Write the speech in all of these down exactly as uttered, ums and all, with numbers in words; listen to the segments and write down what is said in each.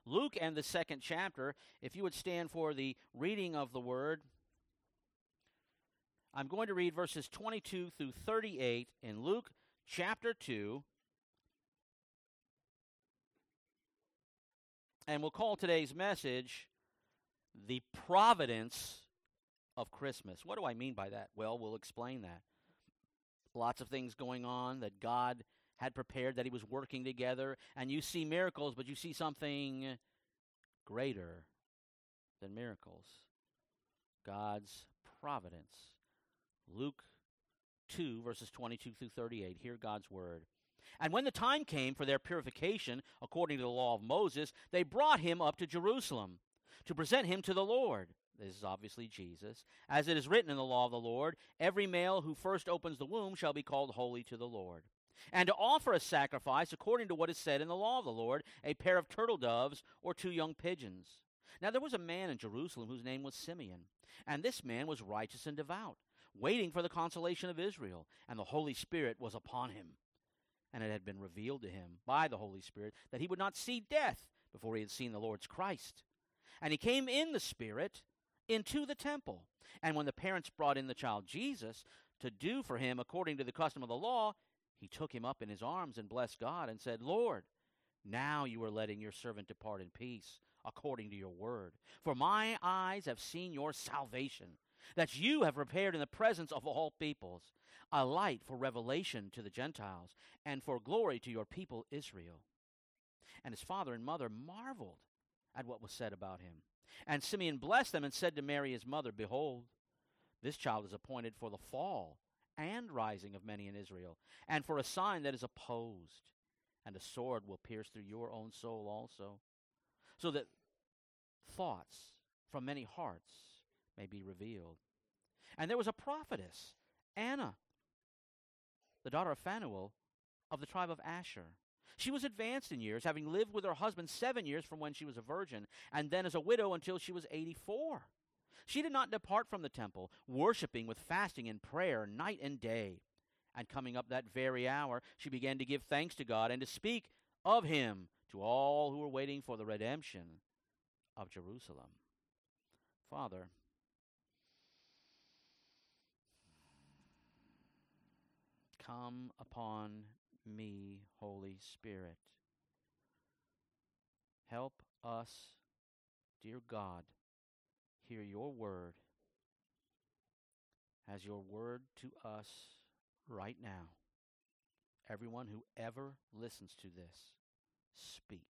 Luke and the second chapter. If you would stand for the reading of the word. I'm going to read verses twenty-two through thirty-eight in Luke chapter two. And we'll call today's message, The Providence of Christmas. What do I mean by that? Well, we'll explain that. Lots of things going on that God had prepared, that he was working together. And you see miracles, but you see something greater than miracles. God's providence. Luke two, verses twenty-two through thirty-eight. Hear God's word. And when the time came for their purification, according to the law of Moses, they brought him up to Jerusalem to present him to the Lord. This is obviously Jesus. As it is written in the law of the Lord, every male who first opens the womb shall be called holy to the Lord. And to offer a sacrifice according to what is said in the law of the Lord, a pair of turtle doves or two young pigeons. Now there was a man in Jerusalem whose name was Simeon, and this man was righteous and devout, waiting for the consolation of Israel, and the Holy Spirit was upon him. And it had been revealed to him by the Holy Spirit that he would not see death before he had seen the Lord's Christ. And he came in the Spirit into the temple. And when the parents brought in the child Jesus to do for him according to the custom of the law, he took him up in his arms and blessed God and said, Lord, now you are letting your servant depart in peace according to your word. For my eyes have seen your salvation, that you have prepared in the presence of all peoples, a light for revelation to the Gentiles, and for glory to your people Israel. And his father and mother marveled at what was said about him. And Simeon blessed them and said to Mary his mother, Behold, this child is appointed for the fall and rising of many in Israel, and for a sign that is opposed, and a sword will pierce through your own soul also, so that thoughts from many hearts may be revealed. And there was a prophetess, Anna, the daughter of Phanuel, of the tribe of Asher. She was advanced in years, having lived with her husband seven years from when she was a virgin, and then as a widow until she was eighty-four. She did not depart from the temple, worshiping with fasting and prayer night and day. And coming up that very hour, she began to give thanks to God and to speak of him to all who were waiting for the redemption of Jerusalem. Father, come upon me, Holy Spirit. Help us, dear God, hear your word as your word to us right now. Everyone who ever listens to this, speak.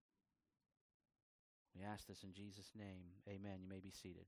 We ask this in Jesus' name. Amen. You may be seated.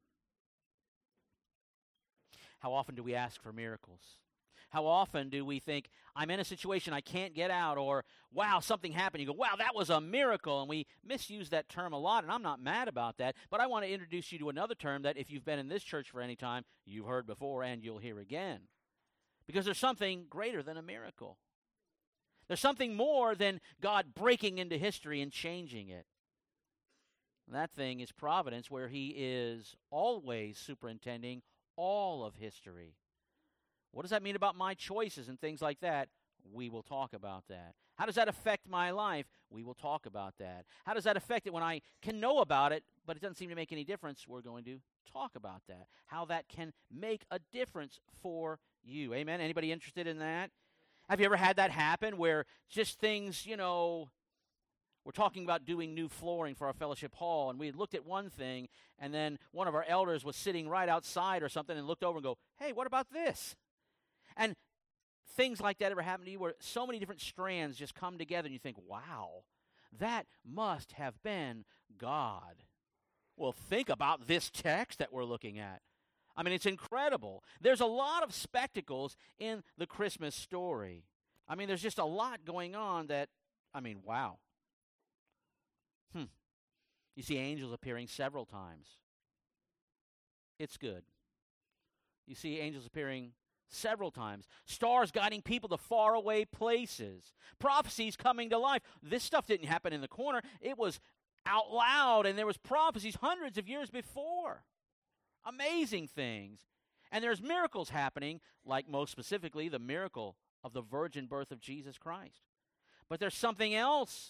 How often do we ask for miracles? How often do we think, I'm in a situation I can't get out, or, wow, something happened. You go, wow, that was a miracle. And we misuse that term a lot, and I'm not mad about that. But I want to introduce you to another term that if you've been in this church for any time, you've heard before and you'll hear again. Because there's something greater than a miracle. There's something more than God breaking into history and changing it. And that thing is providence, where he is always superintending all of history. What does that mean about my choices and things like that? We will talk about that. How does that affect my life? We will talk about that. How does that affect it when I can know about it, but it doesn't seem to make any difference? We're going to talk about that. How that can make a difference for you. Amen? Anybody interested in that? Have you ever had that happen where just things, you know, we're talking about doing new flooring for our fellowship hall, and we had looked at one thing, and then one of our elders was sitting right outside or something and looked over and go, hey, what about this? And things like that ever happen to you where so many different strands just come together and you think, wow, that must have been God. Well, think about this text that we're looking at. I mean, it's incredible. There's a lot of spectacles in the Christmas story. I mean, there's just a lot going on that, I mean, wow. Hmm. You see angels appearing several times. It's good. You see angels appearing several times. Stars guiding people to faraway places. Prophecies coming to life. This stuff didn't happen in the corner. It was out loud, and there was prophecies hundreds of years before. Amazing things. And there's miracles happening, like most specifically the miracle of the virgin birth of Jesus Christ. But there's something else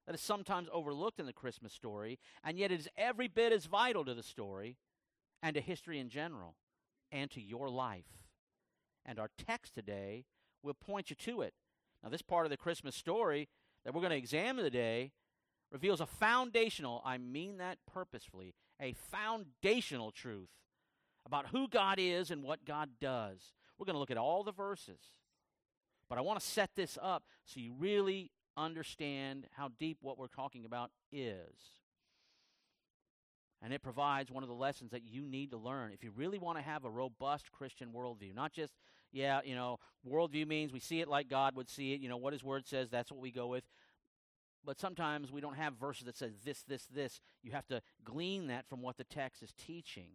that is sometimes overlooked in the Christmas story, and yet it is every bit as vital to the story and to history in general and to your life. And our text today will point you to it. Now, this part of the Christmas story that we're going to examine today reveals a foundational, I mean that purposefully, a foundational truth about who God is and what God does. We're going to look at all the verses, but I want to set this up so you really understand how deep what we're talking about is. And it provides one of the lessons that you need to learn if you really want to have a robust Christian worldview. Not just, yeah, you know, worldview means we see it like God would see it. You know, what his word says, that's what we go with. But sometimes we don't have verses that says this, this, this. You have to glean that from what the text is teaching.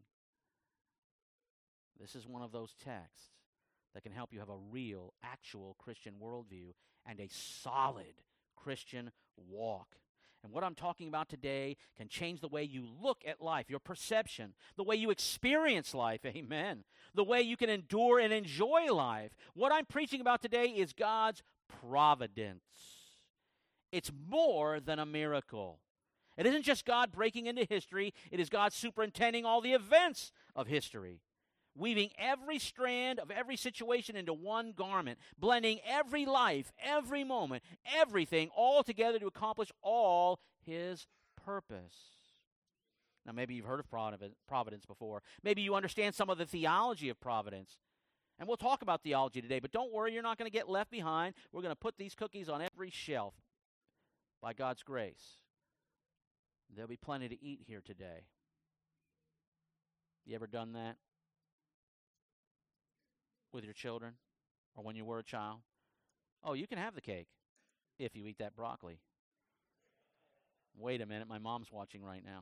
This is one of those texts that can help you have a real, actual Christian worldview and a solid Christian walk. And what I'm talking about today can change the way you look at life, your perception, the way you experience life, amen, the way you can endure and enjoy life. What I'm preaching about today is God's providence. It's more than a miracle. It isn't just God breaking into history. It is God superintending all the events of history, weaving every strand of every situation into one garment, blending every life, every moment, everything all together to accomplish all his purpose. Now, maybe you've heard of providence before. Maybe you understand some of the theology of providence. And we'll talk about theology today, but don't worry, you're not going to get left behind. We're going to put these cookies on every shelf by God's grace. There'll be plenty to eat here today. You ever done that with your children or when you were a child? Oh, you can have the cake if you eat that broccoli. Wait a minute, my mom's watching right now.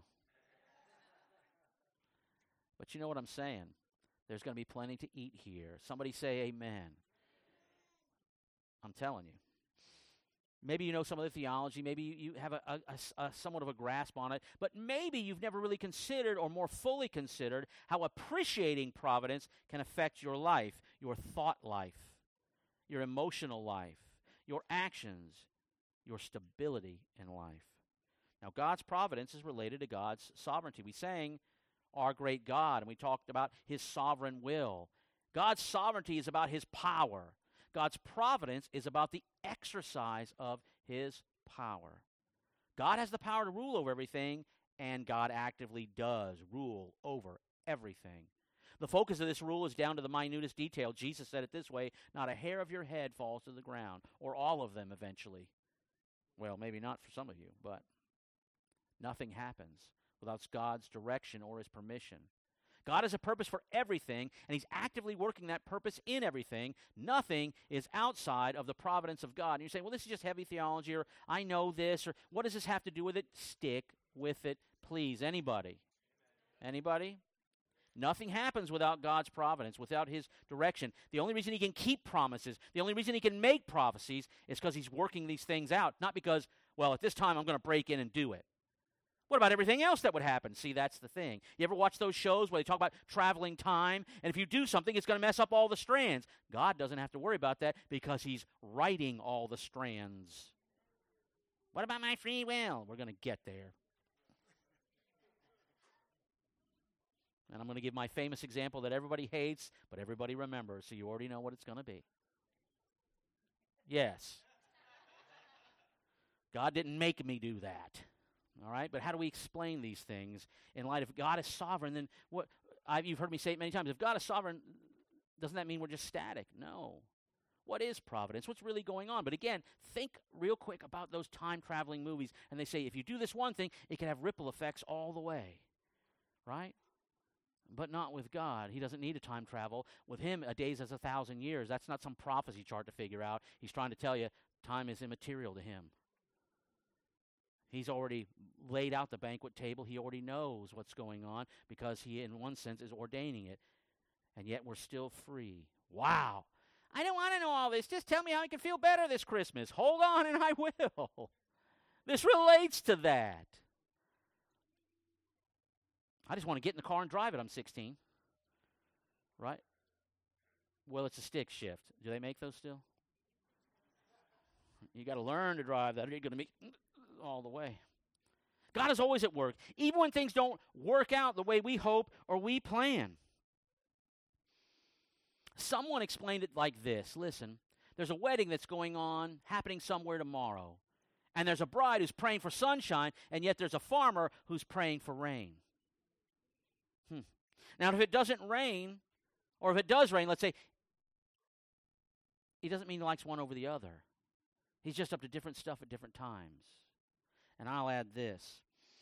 But you know what I'm saying? There's going to be plenty to eat here. Somebody say amen. I'm telling you. Maybe you know some of the theology. Maybe you, you have a, a, a, a somewhat of a grasp on it. But maybe you've never really considered or more fully considered how appreciating providence can affect your life, your thought life, your emotional life, your actions, your stability in life. Now, God's providence is related to God's sovereignty. We sang Our Great God, and we talked about his sovereign will. God's sovereignty is about his power. God's providence is about the exercise of his power. God has the power to rule over everything, and God actively does rule over everything. The focus of this rule is down to the minutest detail. Jesus said it this way, not a hair of your head falls to the ground, or all of them eventually. Well, maybe not for some of you, but nothing happens without God's direction or his permission. God has a purpose for everything, and he's actively working that purpose in everything. Nothing is outside of the providence of God. And you're saying, well, this is just heavy theology, or I know this, or what does this have to do with it? Stick with it, please. Anybody? Anybody? Nothing happens without God's providence, without his direction. The only reason he can keep promises, the only reason he can make prophecies is because he's working these things out, not because, well, at this time I'm going to break in and do it. What about everything else that would happen? See, that's the thing. You ever watch those shows where they talk about traveling time? And if you do something, it's going to mess up all the strands. God doesn't have to worry about that because he's writing all the strands. What about my free will? We're going to get there. And I'm going to give my famous example that everybody hates, but everybody remembers, so you already know what it's going to be. Yes. God didn't make me do that. All right, but how do we explain these things in light of God is sovereign? Then what? I've, you've heard me say it many times. If God is sovereign, doesn't that mean we're just static? No. What is providence? What's really going on? But again, think real quick about those time-traveling movies, and they say if you do this one thing, it can have ripple effects all the way, right? But not with God. He doesn't need a time travel. With him, a day is as a thousand years. That's not some prophecy chart to figure out. He's trying to tell you time is immaterial to him. He's already laid out the banquet table. He already knows what's going on because he, in one sense, is ordaining it. And yet we're still free. Wow. I don't want to know all this. Just tell me how I can feel better this Christmas. Hold on and I will. This relates to that. I just want to get in the car and drive it. I'm sixteen. Right? Well, it's a stick shift. Do they make those still? You got to learn to drive that or you're going to make all the way. God is always at work, even when things don't work out the way we hope or we plan. Someone explained it like this. Listen, there's a wedding that's going on, happening somewhere tomorrow. And there's a bride who's praying for sunshine, and yet there's a farmer who's praying for rain. Hmm. Now, if it doesn't rain, or if it does rain, let's say, he doesn't mean he likes one over the other. He's just up to different stuff at different times. And I'll add this.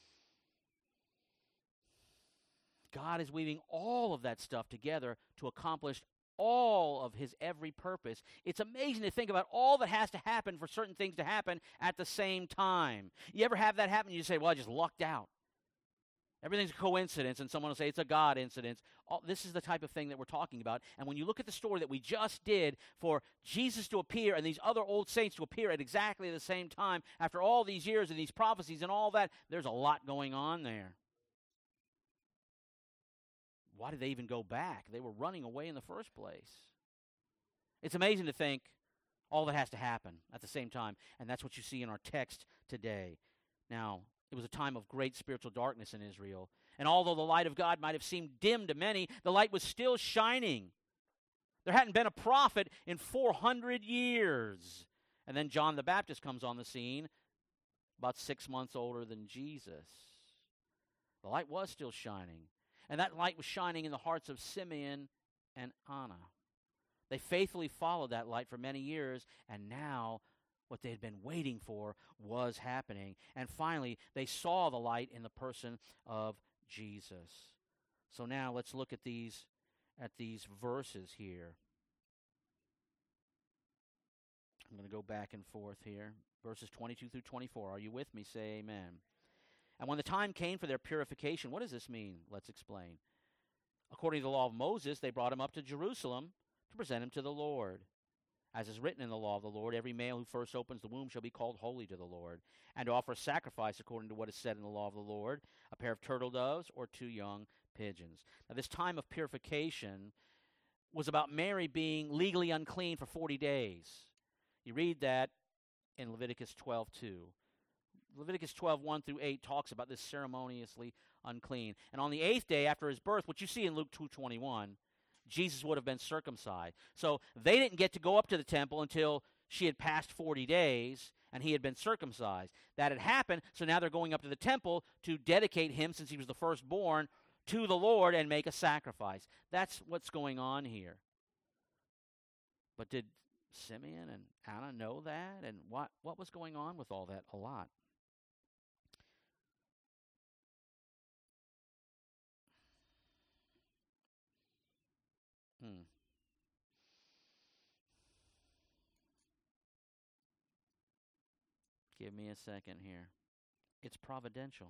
God is weaving all of that stuff together to accomplish all of his every purpose. It's amazing to think about all that has to happen for certain things to happen at the same time. You ever have that happen? You say, well, I just lucked out. Everything's a coincidence, and someone will say it's a God incident. All, this is the type of thing that we're talking about. And when you look at the story that we just did for Jesus to appear and these other old saints to appear at exactly the same time, after all these years and these prophecies and all that, there's a lot going on there. Why did they even go back? They were running away in the first place. It's amazing to think all that has to happen at the same time, and that's what you see in our text today. Now, it was a time of great spiritual darkness in Israel, and although the light of God might have seemed dim to many, the light was still shining. There hadn't been a prophet in four hundred years. And then John the Baptist comes on the scene, about six months older than Jesus. The light was still shining. And that light was shining in the hearts of Simeon and Anna. They faithfully followed that light for many years, and now what they had been waiting for was happening. And finally, they saw the light in the person of Jesus. So now let's look at these, at these verses here. I'm going to go back and forth here. Verses twenty-two through twenty-four. Are you with me? Say amen. And when the time came for their purification, what does this mean? Let's explain. According to the law of Moses, they brought him up to Jerusalem to present him to the Lord. As is written in the law of the Lord, every male who first opens the womb shall be called holy to the Lord, and to offer a sacrifice according to what is said in the law of the Lord, a pair of turtle doves or two young pigeons. Now, this time of purification was about Mary being legally unclean for forty days. You read that in Leviticus twelve two. Leviticus twelve one through eight talks about this ceremoniously unclean. And on the eighth day after his birth, which you see in Luke two twenty-one, Jesus would have been circumcised. So they didn't get to go up to the temple until she had passed forty days and he had been circumcised. That had happened, so now they're going up to the temple to dedicate him, since he was the firstborn, to the Lord and make a sacrifice. That's what's going on here. But did Simeon and Anna know that? And what, what was going on with all that? A lot. Hmm. Give me a second here. It's providential.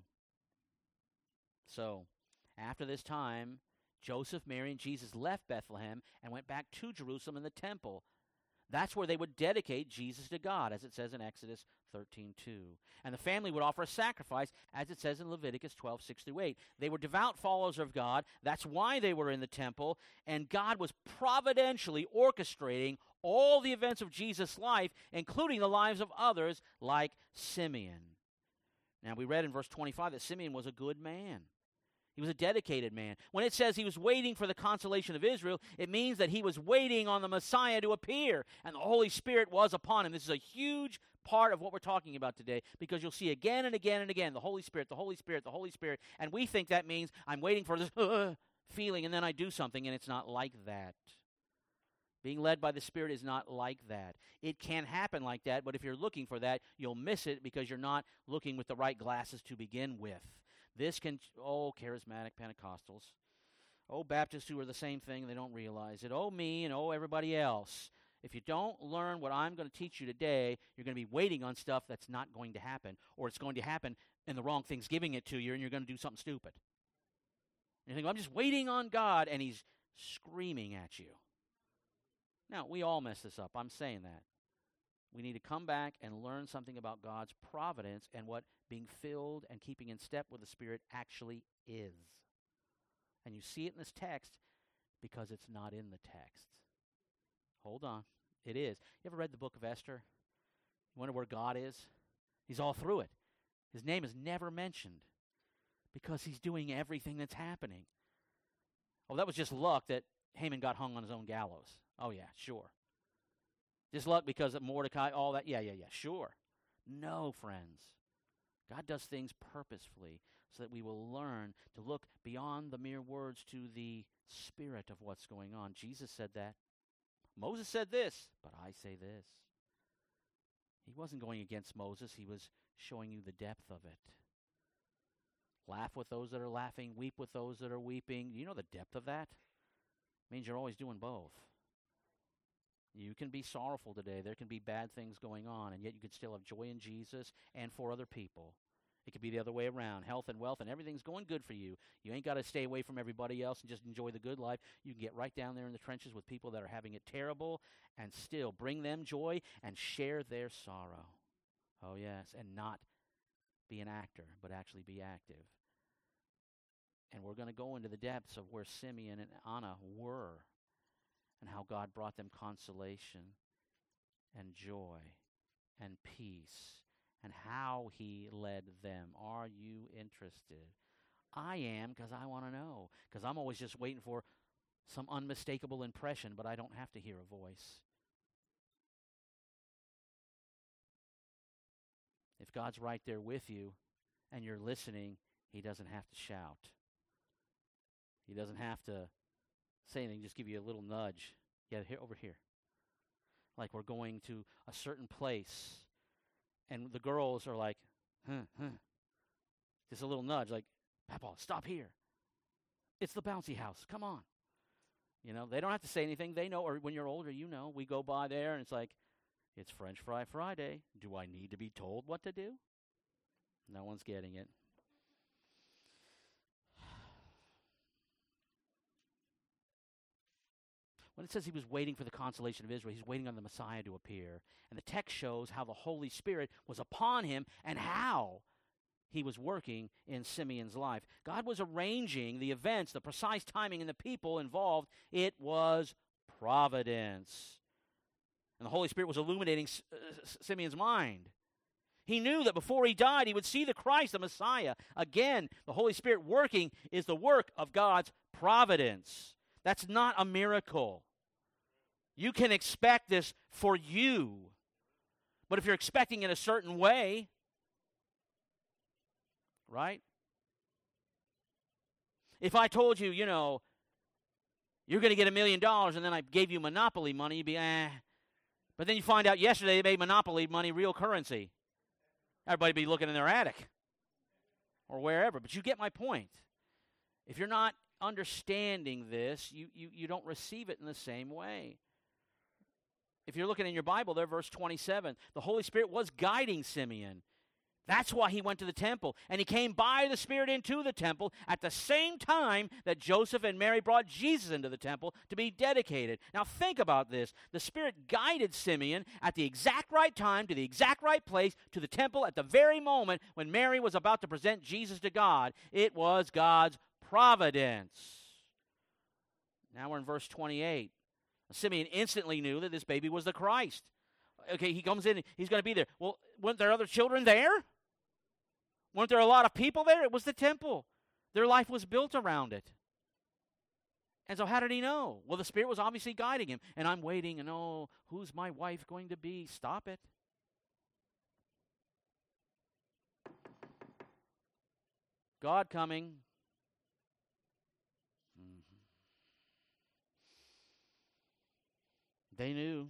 So, after this time, Joseph, Mary, and Jesus left Bethlehem and went back to Jerusalem and the temple. That's where they would dedicate Jesus to God, as it says in Exodus thirteen two. And the family would offer a sacrifice, as it says in Leviticus twelve six through eight. They were devout followers of God. That's why they were in the temple. And God was providentially orchestrating all the events of Jesus' life, including the lives of others like Simeon. Now, we read in verse twenty-five that Simeon was a good man. He was a dedicated man. When it says he was waiting for the consolation of Israel, it means that he was waiting on the Messiah to appear, and the Holy Spirit was upon him. This is a huge part of what we're talking about today, because you'll see again and again and again, the Holy Spirit, the Holy Spirit, the Holy Spirit, and we think that means I'm waiting for this uh, feeling, and then I do something, and it's not like that. Being led by the Spirit is not like that. It can happen like that, but if you're looking for that, you'll miss it because you're not looking with the right glasses to begin with. This can, oh, charismatic Pentecostals. Oh, Baptists who are the same thing, they don't realize it. Oh, me and oh, everybody else. If you don't learn what I'm going to teach you today, you're going to be waiting on stuff that's not going to happen, or it's going to happen and the wrong thing's giving it to you, and you're going to do something stupid. And you think, well, I'm just waiting on God, and he's screaming at you. Now, we all mess this up. I'm saying that. We need to come back and learn something about God's providence and what being filled and keeping in step with the Spirit actually is. And you see it in this text because it's not in the text. Hold on. It is. You ever read the book of Esther? You wonder where God is? He's all through it. His name is never mentioned because he's doing everything that's happening. Oh, that was just luck that Haman got hung on his own gallows. Oh, yeah, sure. Just luck because of Mordecai, all that. Yeah, yeah, yeah, sure. No, friends. God does things purposefully so that we will learn to look beyond the mere words to the spirit of what's going on. Jesus said that. Moses said this, but I say this. He wasn't going against Moses. He was showing you the depth of it. Laugh with those that are laughing. Weep with those that are weeping. You know the depth of that? It means you're always doing both. You can be sorrowful today. There can be bad things going on, and yet you can still have joy in Jesus and for other people. It could be the other way around. Health and wealth and everything's going good for you. You ain't got to stay away from everybody else and just enjoy the good life. You can get right down there in the trenches with people that are having it terrible and still bring them joy and share their sorrow. Oh, yes, and not be an actor, but actually be active. And we're going to go into the depths of where Simeon and Anna were and how God brought them consolation and joy and peace and how he led them. Are you interested? I am, because I want to know, because I'm always just waiting for some unmistakable impression, but I don't have to hear a voice. If God's right there with you and you're listening, he doesn't have to shout. He doesn't have to say anything, just give you a little nudge. Yeah, here, over here. Like we're going to a certain place, and the girls are like, huh, huh. Just a little nudge, like, Papa, stop here. It's the bouncy house. Come on. You know, they don't have to say anything. They know, or when you're older, you know. We go by there, and it's like, it's French Fry Friday. Do I need to be told what to do? No one's getting it. When it says he was waiting for the consolation of Israel, he's waiting on the Messiah to appear. And the text shows how the Holy Spirit was upon him and how he was working in Simeon's life. God was arranging the events, the precise timing, and the people involved. It was providence. And the Holy Spirit was illuminating uh, Simeon's mind. He knew that before he died, he would see the Christ, the Messiah. Again, the Holy Spirit working is the work of God's providence. That's not a miracle. You can expect this for you. But if you're expecting it a certain way, right? If I told you, you know, you're going to get a million dollars and then I gave you Monopoly money, you'd be, eh. But then you find out yesterday they made Monopoly money real currency. Everybody would be looking in their attic or wherever. But you get my point. If you're not understanding this, you, you, you don't receive it in the same way. If you're looking in your Bible there, verse twenty-seven, the Holy Spirit was guiding Simeon. That's why he went to the temple. And he came by the Spirit into the temple at the same time that Joseph and Mary brought Jesus into the temple to be dedicated. Now think about this. The Spirit guided Simeon at the exact right time, to the exact right place, to the temple at the very moment when Mary was about to present Jesus to God. It was God's providence. Now we're in verse twenty-eight. Simeon instantly knew that this baby was the Christ. Okay, he comes in, he's going to be there. Well, weren't there other children there? Weren't there a lot of people there? It was the temple. Their life was built around it. And so how did he know? Well, the Spirit was obviously guiding him. And I'm waiting, and oh, who's my wife going to be? Stop it. God coming. They knew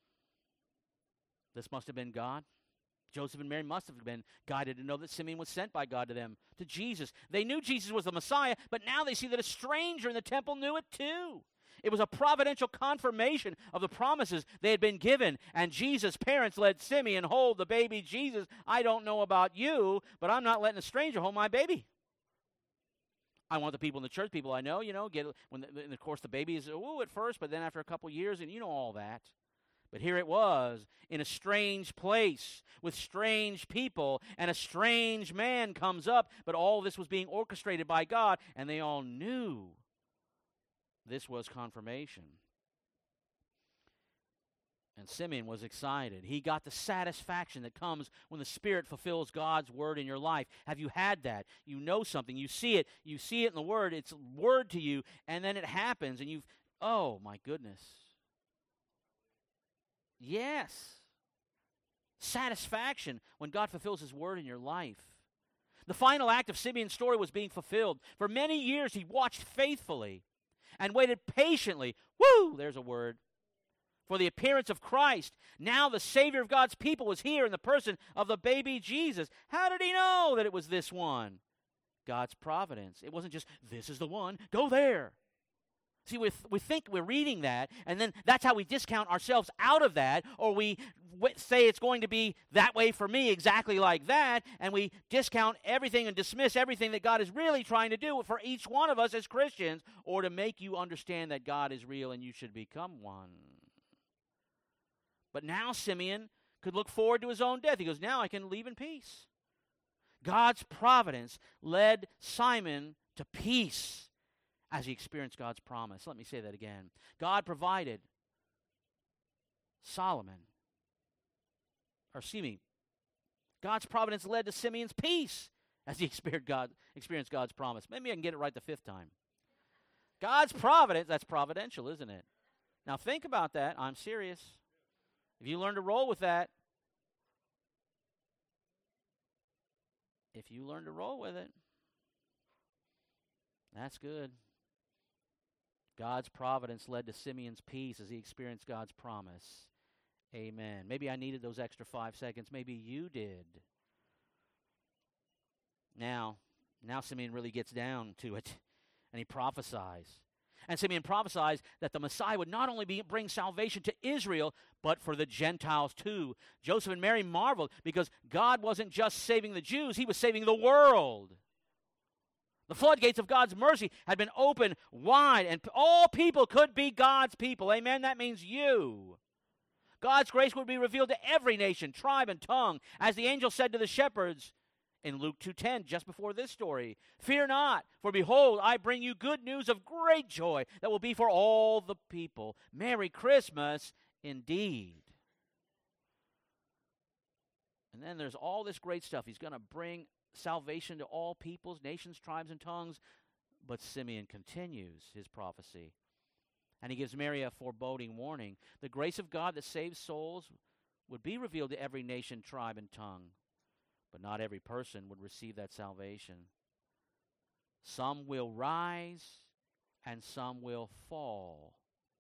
this must have been God. Joseph and Mary must have been guided to know that Simeon was sent by God to them, to Jesus. They knew Jesus was the Messiah, but now they see that a stranger in the temple knew it too. It was a providential confirmation of the promises they had been given. And Jesus' parents let Simeon hold the baby Jesus. I don't know about you, but I'm not letting a stranger hold my baby. I want the people in the church, people I know, you know, get when, the, and of course, the baby is, ooh, at first, but then after a couple years, and you know all that. But here it was, in a strange place, with strange people, and a strange man comes up, but all this was being orchestrated by God, and they all knew this was confirmation. And Simeon was excited. He got the satisfaction that comes when the Spirit fulfills God's word in your life. Have you had that? You know something. You see it. You see it in the word. It's word to you. And then it happens. And you've, oh, my goodness. Yes. Satisfaction when God fulfills his word in your life. The final act of Simeon's story was being fulfilled. For many years, he watched faithfully and waited patiently. Woo! There's a word. For the appearance of Christ. Now the Savior of God's people was here in the person of the baby Jesus. How did he know that it was this one? God's providence. It wasn't just, this is the one, go there. See, we, th- we think we're reading that, and then that's how we discount ourselves out of that, or we w- say it's going to be that way for me, exactly like that, and we discount everything and dismiss everything that God is really trying to do for each one of us as Christians, or to make you understand that God is real and you should become one. But now Simeon could look forward to his own death. He goes, now I can leave in peace. God's providence led Simon to peace as he experienced God's promise. Let me say that again. God provided Solomon, or excuse me, God's providence led to Simeon's peace as he experienced, God, experienced God's promise. Maybe I can get it right the fifth time. God's providence, that's providential, isn't it? Now think about that. I'm serious. If you learn to roll with that, if you learn to roll with it, that's good. God's providence led to Simeon's peace as he experienced God's promise. Amen. Maybe I needed those extra five seconds. Maybe you did. Now, now Simeon really gets down to it, and he prophesies. And Simeon prophesies that the Messiah would not only be, bring salvation to Israel, but for the Gentiles too. Joseph and Mary marveled because God wasn't just saving the Jews, he was saving the world. The floodgates of God's mercy had been opened wide, and all people could be God's people. Amen? That means you. God's grace would be revealed to every nation, tribe, and tongue. As the angel said to the shepherds in Luke two ten, just before this story, fear not, for behold, I bring you good news of great joy that will be for all the people. Merry Christmas indeed. And then there's all this great stuff. He's going to bring salvation to all peoples, nations, tribes, and tongues. But Simeon continues his prophecy. And he gives Mary a foreboding warning. The grace of God that saves souls would be revealed to every nation, tribe, and tongue. But not every person would receive that salvation. Some will rise and some will fall.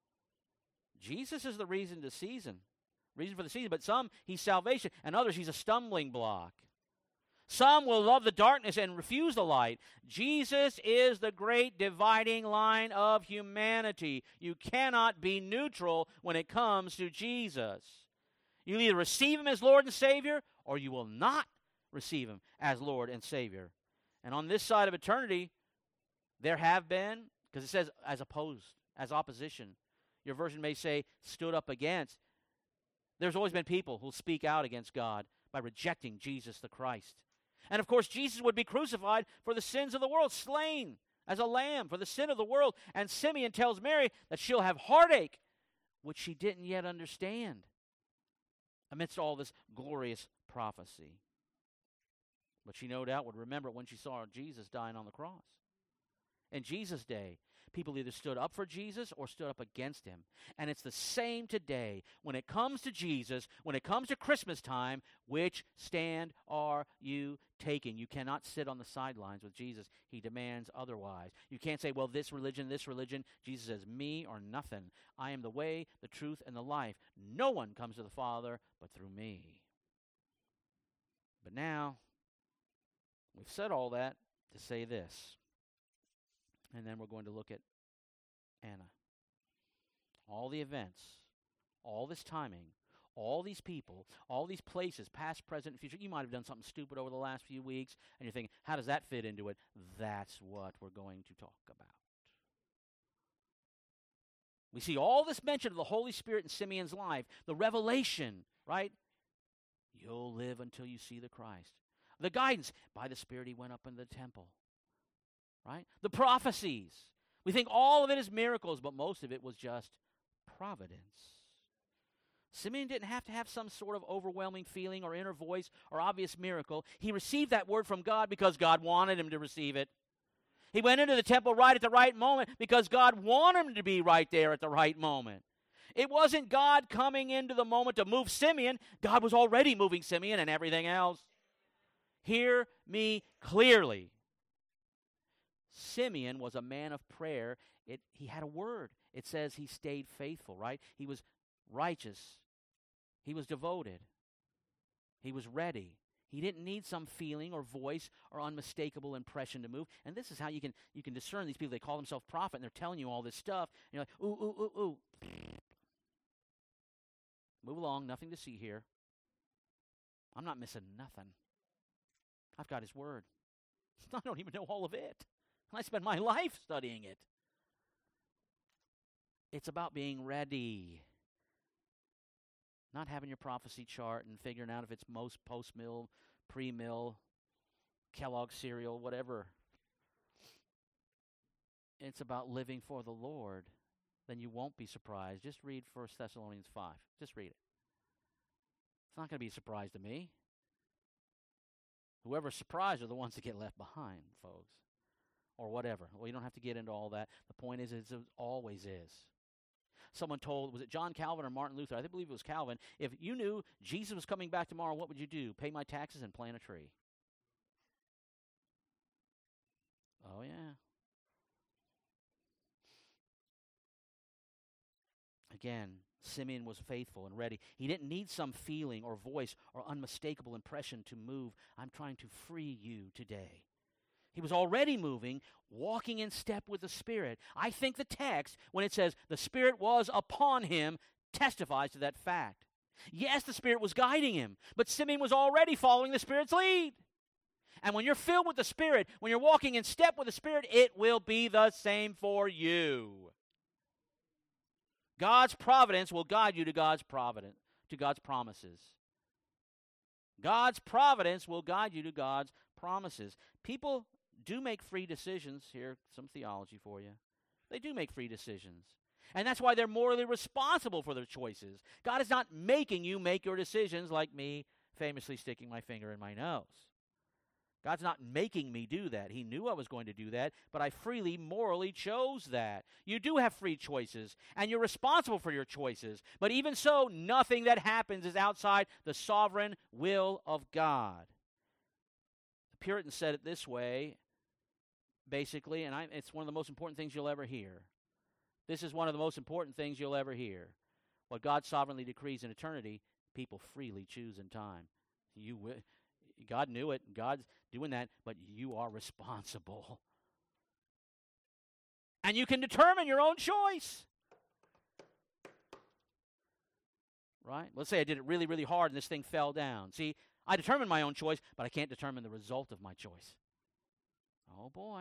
Jesus is the reason to season, reason for the season, but some he's salvation, and others he's a stumbling block. Some will love the darkness and refuse the light. Jesus is the great dividing line of humanity. You cannot be neutral when it comes to Jesus. You either receive him as Lord and Savior, or you will not receive him as Lord and Savior. And on this side of eternity, there have been, because it says as opposed, as opposition. Your version may say stood up against. There's always been people who speak out against God by rejecting Jesus the Christ. And of course, Jesus would be crucified for the sins of the world, slain as a lamb for the sin of the world. And Simeon tells Mary that she'll have heartache, which she didn't yet understand, amidst all this glorious prophecy. But she no doubt would remember when she saw Jesus dying on the cross. In Jesus' day, people either stood up for Jesus or stood up against him. And it's the same today. When it comes to Jesus, when it comes to Christmas time, which stand are you taking? You cannot sit on the sidelines with Jesus. He demands otherwise. You can't say, well, this religion, this religion. Jesus says, me or nothing. I am the way, the truth, and the life. No one comes to the Father but through me. But now, we've said all that to say this. And then we're going to look at Anna. All the events, all this timing, all these people, all these places, past, present, and future. You might have done something stupid over the last few weeks, and you're thinking, how does that fit into it? That's what we're going to talk about. We see all this mention of the Holy Spirit in Simeon's life, the revelation, right? You'll live until you see the Christ. The guidance, by the Spirit he went up in the temple. Right? The prophecies. We think all of it is miracles, but most of it was just providence. Simeon didn't have to have some sort of overwhelming feeling or inner voice or obvious miracle. He received that word from God because God wanted him to receive it. He went into the temple right at the right moment because God wanted him to be right there at the right moment. It wasn't God coming into the moment to move Simeon. God was already moving Simeon and everything else. Hear me clearly. Simeon was a man of prayer. It, he had a word. It says he stayed faithful, right? He was righteous. He was devoted. He was ready. He didn't need some feeling or voice or unmistakable impression to move. And this is how you can you can discern these people. They call themselves prophet, and they're telling you all this stuff. And you're like, ooh, ooh, ooh, ooh. Move along, nothing to see here. I'm not missing nothing. I've got his word. I don't even know all of it. I spend my life studying it. It's about being ready. Not having your prophecy chart and figuring out if it's most post-mill, pre-mill, Kellogg cereal, whatever. It's about living for the Lord. Then you won't be surprised. Just read First Thessalonians five. Just read it. It's not going to be a surprise to me. Whoever's surprised are the ones that get left behind, folks. Or whatever. Well, you don't have to get into all that. The point is, it's, it always is. Someone told, was it John Calvin or Martin Luther? I believe it was Calvin. If you knew Jesus was coming back tomorrow, what would you do? Pay my taxes and plant a tree. Oh, yeah. Again, Simeon was faithful and ready. He didn't need some feeling or voice or unmistakable impression to move. I'm trying to free you today. He was already moving, walking in step with the Spirit. I think the text, when it says the Spirit was upon him, testifies to that fact. Yes, the Spirit was guiding him, but Simeon was already following the Spirit's lead. And when you're filled with the Spirit, when you're walking in step with the Spirit, it will be the same for you. God's providence will guide you to God's providence, to God's promises. God's providence will guide you to God's promises. People do make free decisions. Here, some theology for you. They do make free decisions. And that's why they're morally responsible for their choices. God is not making you make your decisions like me famously sticking my finger in my nose. God's not making me do that. He knew I was going to do that, but I freely, morally chose that. You do have free choices, and you're responsible for your choices. But even so, nothing that happens is outside the sovereign will of God. The Puritans said it this way, basically, and I, it's one of the most important things you'll ever hear. This is one of the most important things you'll ever hear. What God sovereignly decrees in eternity, people freely choose in time. You will. God knew it. God's doing that, but you are responsible. And you can determine your own choice. Right? Let's say I did it really, really hard and this thing fell down. See, I determined my own choice, but I can't determine the result of my choice. Oh, boy.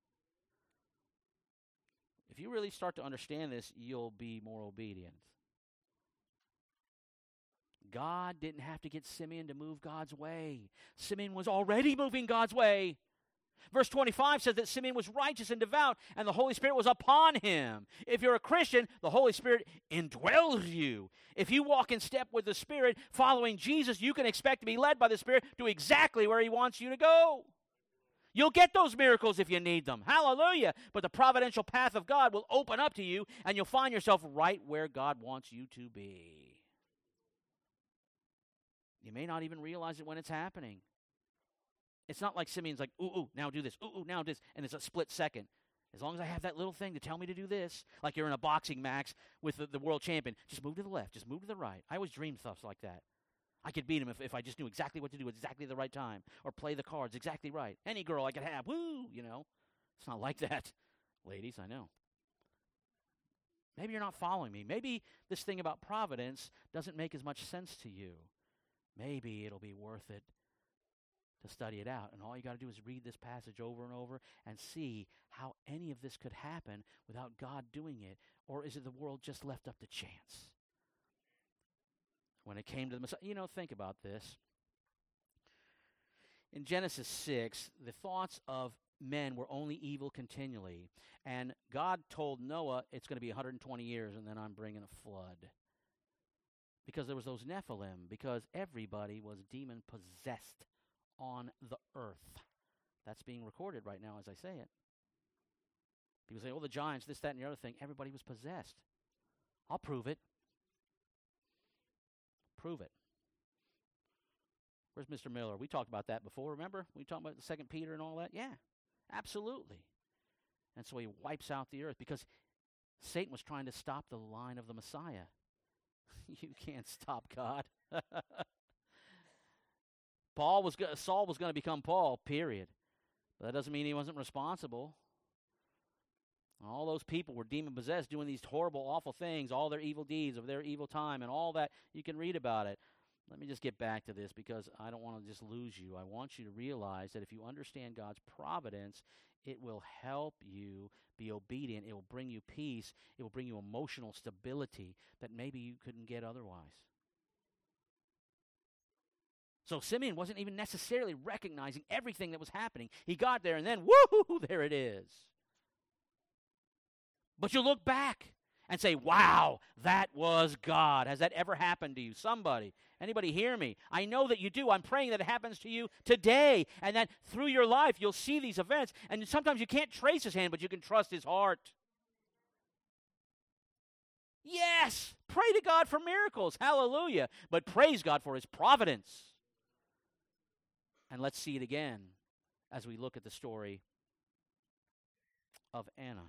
If you really start to understand this, you'll be more obedient. God didn't have to get Simeon to move God's way. Simeon was already moving God's way. Verse twenty-five says that Simeon was righteous and devout, and the Holy Spirit was upon him. If you're a Christian, the Holy Spirit indwells you. If you walk in step with the Spirit, following Jesus, you can expect to be led by the Spirit to exactly where he wants you to go. You'll get those miracles if you need them. Hallelujah. But the providential path of God will open up to you, and you'll find yourself right where God wants you to be. You may not even realize it when it's happening. It's not like Simeon's like, ooh, ooh, now do this, ooh, ooh, now do this, and it's a split second. As long as I have that little thing to tell me to do this, like you're in a boxing match with the, the world champion, just move to the left, just move to the right. I always dream stuff like that. I could beat him if, if I just knew exactly what to do at exactly the right time, or play the cards exactly right. Any girl I could have, woo, you know. It's not like that, ladies, I know. Maybe you're not following me. Maybe this thing about providence doesn't make as much sense to you. Maybe it'll be worth it to study it out. And all you got to do is read this passage over and over and see how any of this could happen without God doing it. Or is it the world just left up to chance? When it came to the Messiah, you know, think about this. In Genesis six, the thoughts of men were only evil continually. And God told Noah it's going to be one hundred twenty years and then I'm bringing a flood. because there was those Nephilim, because everybody was demon-possessed on the earth. That's being recorded right now as I say it. People say, oh, the giants, this, that, and the other thing. Everybody was possessed. I'll prove it. Prove it. Where's Mister Miller? We talked about that before, remember? We talked about the Second Peter and all that? Yeah, absolutely. And so he wipes out the earth because Satan was trying to stop the line of the Messiah. You can't stop God. Paul was go- Saul was going to become Paul, period. But that doesn't mean he wasn't responsible. All those people were demon-possessed, doing these horrible, awful things, all their evil deeds of their evil time, and all that. You can read about it. Let me just get back to this because I don't want to just lose you. I want you to realize that if you understand God's providence, it will help you be obedient. It will bring you peace. It will bring you emotional stability that maybe you couldn't get otherwise. So Simeon wasn't even necessarily recognizing everything that was happening. He got there and then, woo, there it is. But you look back and say, wow, that was God. Has that ever happened to you? Somebody, anybody hear me? I know that you do. I'm praying that it happens to you today, and that through your life you'll see these events. And sometimes you can't trace his hand, but you can trust his heart. Yes, pray to God for miracles. Hallelujah. But praise God for his providence. And let's see it again as we look at the story of Anna.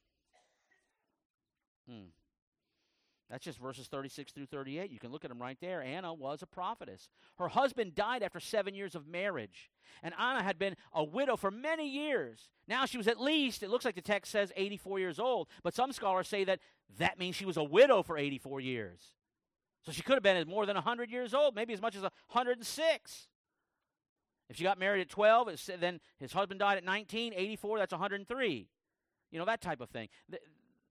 Hmm. That's just verses thirty-six through thirty-eight. You can look at them right there. Anna was a prophetess. Her husband died after seven years of marriage. And Anna had been a widow for many years. Now she was at least, it looks like the text says, eighty-four years old. But some scholars say that that means she was a widow for eighty-four years. So she could have been more than one hundred years old, maybe as much as one hundred six. If she got married at twelve, it's, then his husband died at nineteen, eighty-four, that's one hundred three. You know, that type of thing. The,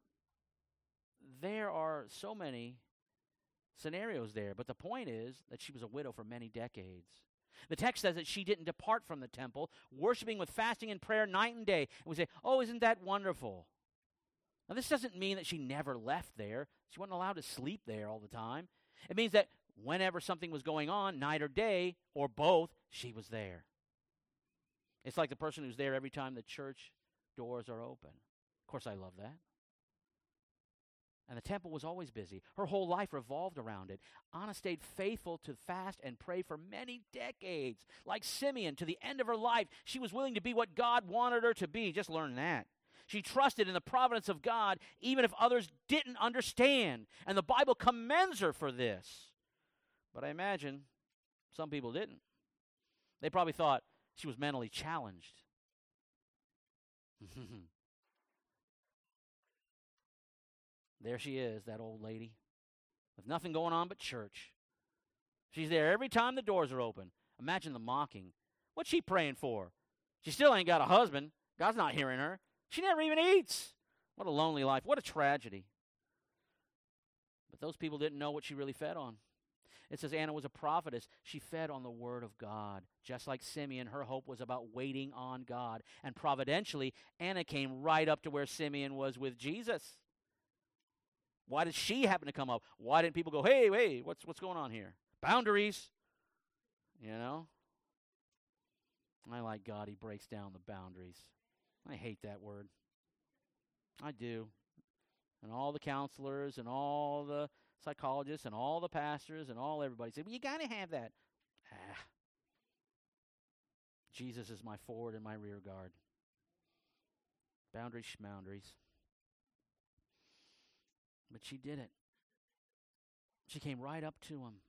There are so many scenarios there, but the point is that she was a widow for many decades. The text says that she didn't depart from the temple, worshiping with fasting and prayer night and day. And we say, oh, isn't that wonderful? Now, this doesn't mean that she never left there. She wasn't allowed to sleep there all the time. It means that whenever something was going on, night or day, or both, she was there. It's like the person who's there every time the church doors are open. Of course, I love that. And the temple was always busy. Her whole life revolved around it. Anna stayed faithful to fast and pray for many decades. Like Simeon, to the end of her life, she was willing to be what God wanted her to be. Just learn that. She trusted in the providence of God, even if others didn't understand. And the Bible commends her for this. But I imagine some people didn't. They probably thought she was mentally challenged. There she is, that old lady, with nothing going on but church. She's there every time the doors are open. Imagine the mocking. What's she praying for? She still ain't got a husband. God's not hearing her. She never even eats. What a lonely life. What a tragedy. But those people didn't know what she really fed on. It says Anna was a prophetess. She fed on the word of God. Just like Simeon, her hope was about waiting on God. And providentially, Anna came right up to where Simeon was with Jesus. Why did she happen to come up? Why didn't people go, hey, hey, what's what's going on here? Boundaries. You know? I like God. He breaks down the boundaries. I hate that word. I do. And all the counselors and all the psychologists and all the pastors and all everybody say, well, you got to have that. Ah. Jesus is my forward and my rear guard. Boundaries, schmoundaries. But she did it. She came right up to him.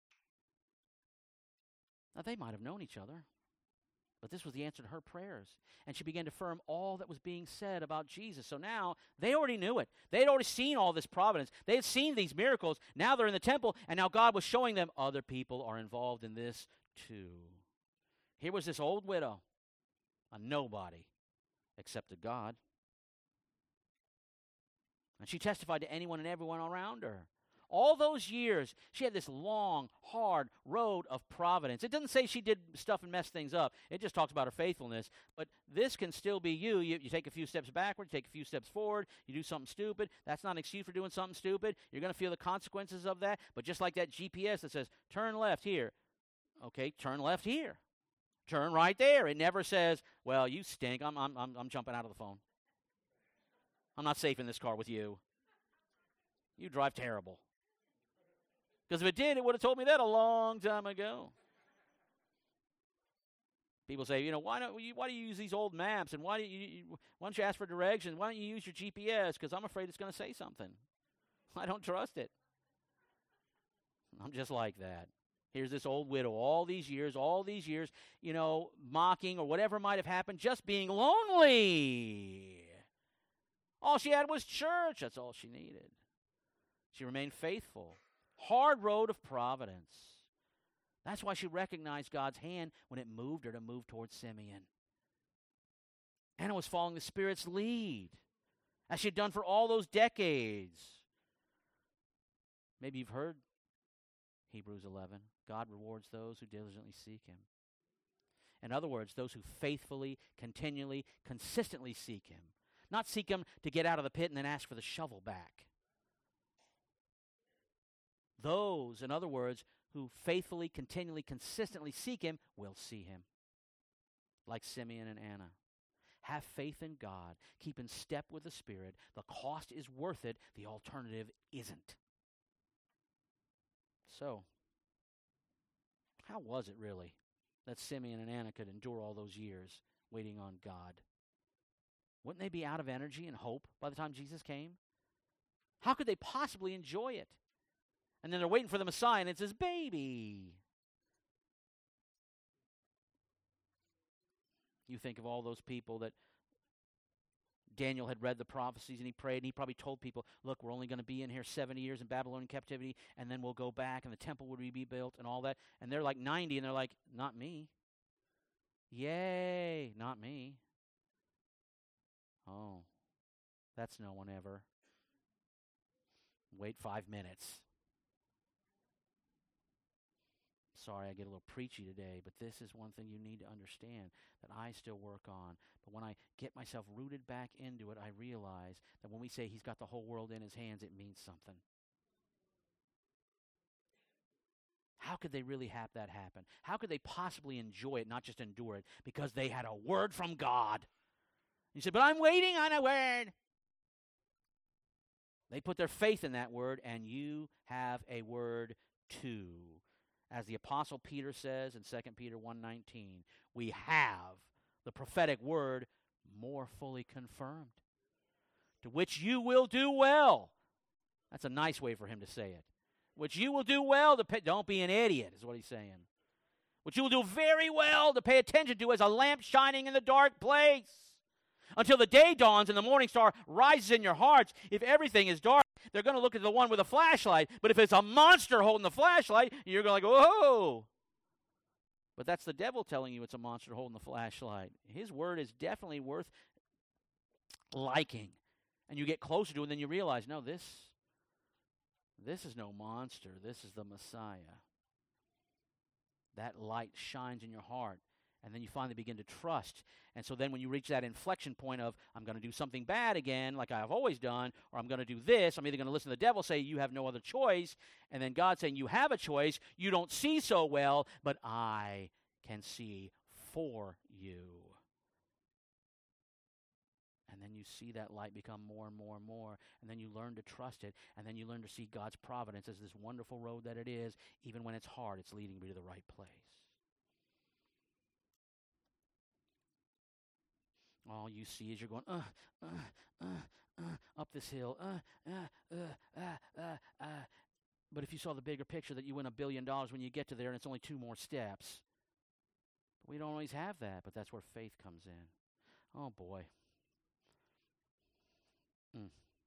Now, they might have known each other, but this was the answer to her prayers. And she began to affirm all that was being said about Jesus. So now, they already knew it. They had already seen all this providence. They had seen these miracles. Now they're in the temple, and now God was showing them other people are involved in this too. Here was this old widow, a nobody, except to God. And she testified to anyone and everyone around her. All those years, she had this long, hard road of providence. It doesn't say she did stuff and messed things up. It just talks about her faithfulness. But this can still be you. You, you take a few steps backward, you take a few steps forward, you do something stupid. That's not an excuse for doing something stupid. You're going to feel the consequences of that. But just like that G P S that says, turn left here. Okay, turn left here. Turn right there. It never says, well, you stink. I'm, I'm, I'm, I'm jumping out of the phone. I'm not safe in this car with you. You drive terrible. Because if it did, it would have told me that a long time ago. People say, you know, why don't you, why do you use these old maps? And why do you, why don't you ask for directions? Why don't you use your G P S? Because I'm afraid it's going to say something. I don't trust it. I'm just like that. Here's this old widow, all these years, all these years, you know, mocking or whatever might have happened, just being lonely. All she had was church. That's all she needed. She remained faithful. Hard road of providence. That's why she recognized God's hand when it moved her to move towards Simeon. Anna was following the Spirit's lead, as she had done for all those decades. Maybe you've heard Hebrews eleven. God rewards those who diligently seek Him. In other words, those who faithfully, continually, consistently seek Him. Not seek Him to get out of the pit and then ask for the shovel back. Those, in other words, who faithfully, continually, consistently seek Him will see Him. Like Simeon and Anna. Have faith in God. Keep in step with the Spirit. The cost is worth it. The alternative isn't. So, how was it really that Simeon and Anna could endure all those years waiting on God? Wouldn't they be out of energy and hope by the time Jesus came? How could they possibly enjoy it? And then they're waiting for the Messiah, and it's his baby. You think of all those people that Daniel had read the prophecies, and he prayed, and he probably told people, look, we're only going to be in here seventy years in Babylonian captivity, and then we'll go back, and the temple will be built, and all that. And they're like ninety, and they're like, not me. Yay, not me. Oh, that's no one ever. Wait five minutes. Sorry, I get a little preachy today, but this is one thing you need to understand that I still work on. But when I get myself rooted back into it, I realize that when we say He's got the whole world in His hands, it means something. How could they really have that happen? How could they possibly enjoy it, not just endure it? Because they had a word from God. You say, but I'm waiting on a word. They put their faith in that word, and you have a word too. As the Apostle Peter says in Second Peter one nineteen, we have the prophetic word more fully confirmed, to which you will do well. That's a nice way for him to say it. Which you will do well to pay. Don't be an idiot, is what he's saying. Which you will do very well to pay attention to as a lamp shining in the dark place, until the day dawns and the morning star rises in your hearts. If everything is dark, they're going to look at the one with a flashlight. But if it's a monster holding the flashlight, you're going to go, whoa. But that's the devil telling you it's a monster holding the flashlight. His word is definitely worth liking. And you get closer to it, and then you realize, no, this, this is no monster. This is the Messiah. That light shines in your heart. And then you finally begin to trust. And so then when you reach that inflection point of, I'm going to do something bad again, like I've always done, or I'm going to do this, I'm either going to listen to the devil say, you have no other choice, and then God saying, you have a choice, you don't see so well, but I can see for you. And then you see that light become more and more and more, and then you learn to trust it, and then you learn to see God's providence as this wonderful road that it is. Even when it's hard, it's leading me to the right place. All you see is you're going, uh, uh, uh, uh, up this hill, uh, uh, uh, uh, uh, uh. But if you saw the bigger picture that you win a billion dollars when you get to there and it's only two more steps. We don't always have that, but that's where faith comes in. Oh, boy. Mm.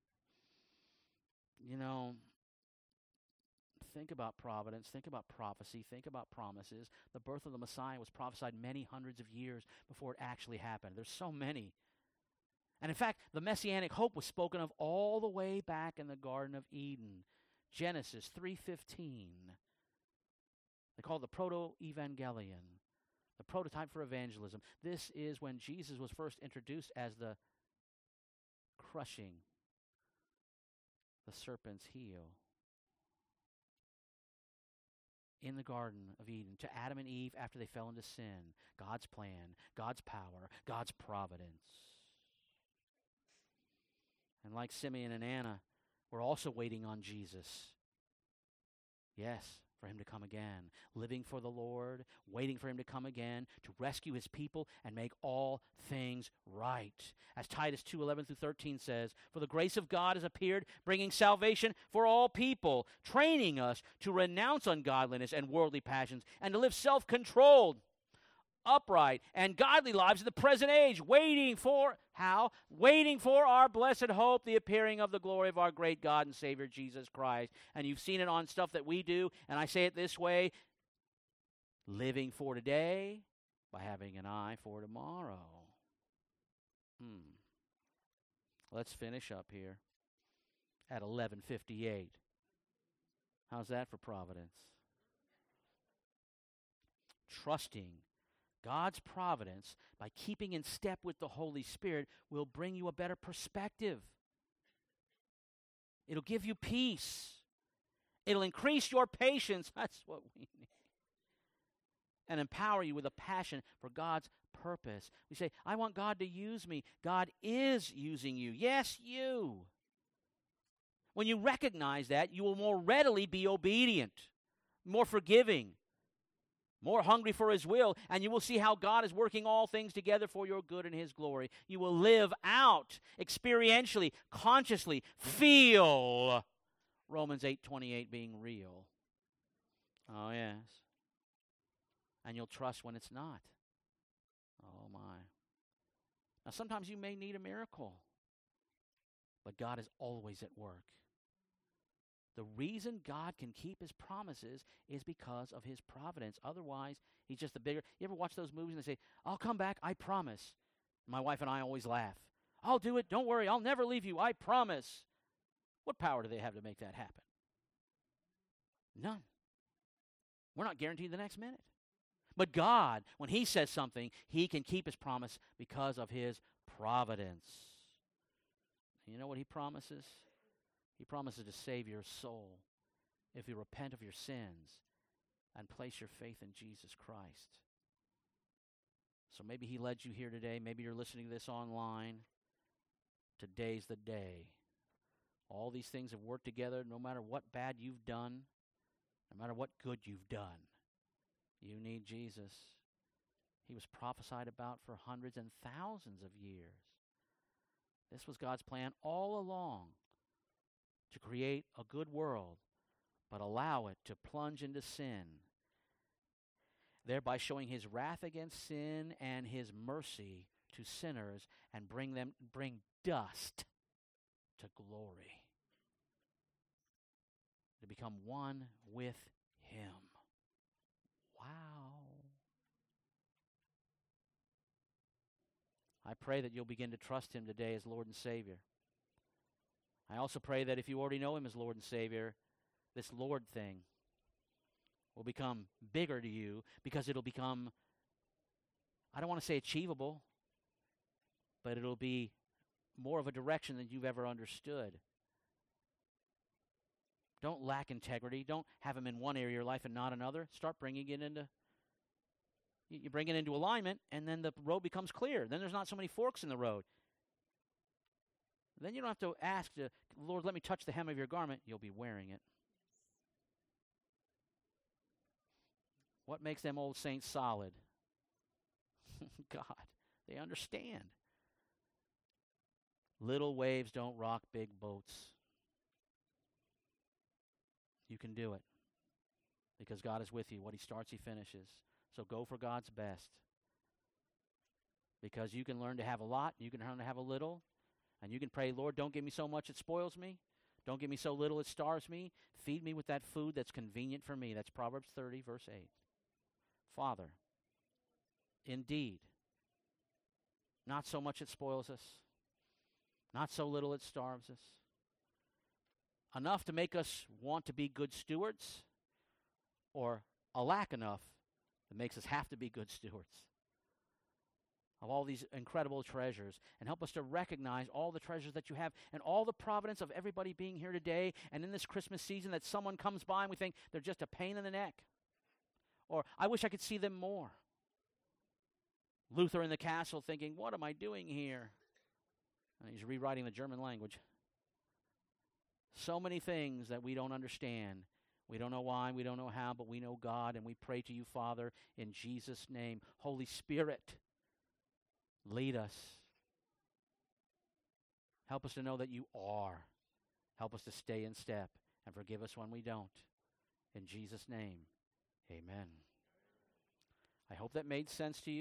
You know, think about providence, think about prophecy, think about promises. The birth of the Messiah was prophesied many hundreds of years before it actually happened. There's so many. And in fact, the Messianic hope was spoken of all the way back in the Garden of Eden. Genesis three fifteen. They call it the proto-evangelion, the prototype for evangelism. This is when Jesus was first introduced as the crushing the serpent's heel in the Garden of Eden to Adam and Eve after they fell into sin. God's plan, God's power, God's providence. And like Simeon and Anna, we're also waiting on Jesus. Yes, for him to come again. Living for the Lord, waiting for him to come again, to rescue his people and make all things right. As Titus two eleven through thirteen says, for the grace of God has appeared, bringing salvation for all people, training us to renounce ungodliness and worldly passions, and to live self-controlled, upright, and godly lives in the present age, waiting for, how? Waiting for our blessed hope, the appearing of the glory of our great God and Savior, Jesus Christ. And you've seen it on stuff that we do, and I say it this way, living for today by having an eye for tomorrow. Hmm. Let's finish up here at eleven fifty-eight. How's that for providence? Trusting God's providence by keeping in step with the Holy Spirit will bring you a better perspective. It'll give you peace. It'll increase your patience. That's what we need. And empower you with a passion for God's purpose. We say, I want God to use me. God is using you. Yes, you. When you recognize that, you will more readily be obedient, more forgiving, more hungry for his will, and you will see how God is working all things together for your good and his glory. You will live out experientially, consciously, feel Romans eight twenty-eight being real. Oh, yes. And you'll trust when it's not. Oh, my. Now, sometimes you may need a miracle, but God is always at work. The reason God can keep his promises is because of his providence. Otherwise, he's just a bigger... You ever watch those movies and they say, I'll come back, I promise. My wife and I always laugh. I'll do it, don't worry, I'll never leave you, I promise. What power do they have to make that happen? None. We're not guaranteed the next minute. But God, when he says something, he can keep his promise because of his providence. You know what he promises? He promises to save your soul if you repent of your sins and place your faith in Jesus Christ. So maybe he led you here today. Maybe you're listening to this online. Today's the day. All these things have worked together no matter what bad you've done, no matter what good you've done. You need Jesus. He was prophesied about for hundreds and thousands of years. This was God's plan all along, to create a good world, but allow it to plunge into sin, thereby showing his wrath against sin and his mercy to sinners and bring them bring dust to glory, to become one with him. Wow. I pray that you'll begin to trust him today as Lord and Savior. I also pray that if you already know him as Lord and Savior, this Lord thing will become bigger to you because it'll become, I don't want to say achievable, but it'll be more of a direction than you've ever understood. Don't lack integrity. Don't have him in one area of your life and not another. Start bringing it into, you bring it into alignment, and then the road becomes clear. Then there's not so many forks in the road. Then you don't have to ask, to, Lord, let me touch the hem of your garment. You'll be wearing it. What makes them old saints solid? God, they understand. Little waves don't rock big boats. You can do it because God is with you. What he starts, he finishes. So go for God's best, because you can learn to have a lot, you can learn to have a little, and you can pray, Lord, don't give me so much it spoils me. Don't give me so little it starves me. Feed me with that food that's convenient for me. That's Proverbs thirty, verse eight. Father, indeed, not so much it spoils us, not so little it starves us. enough to make us want to be good stewards, or a lack enough that makes us have to be good stewards of all these incredible treasures, and help us to recognize all the treasures that you have and all the providence of everybody being here today and in this Christmas season, that someone comes by and we think they're just a pain in the neck, or I wish I could see them more. Luther in the castle thinking, what am I doing here? And he's rewriting the German language. So many things that we don't understand. We don't know why, we don't know how, but we know God, and we pray to you, Father, in Jesus' name. Holy Spirit, lead us. Help us to know that you are. Help us to stay in step, and forgive us when we don't. In Jesus' name, amen. I hope that made sense to you.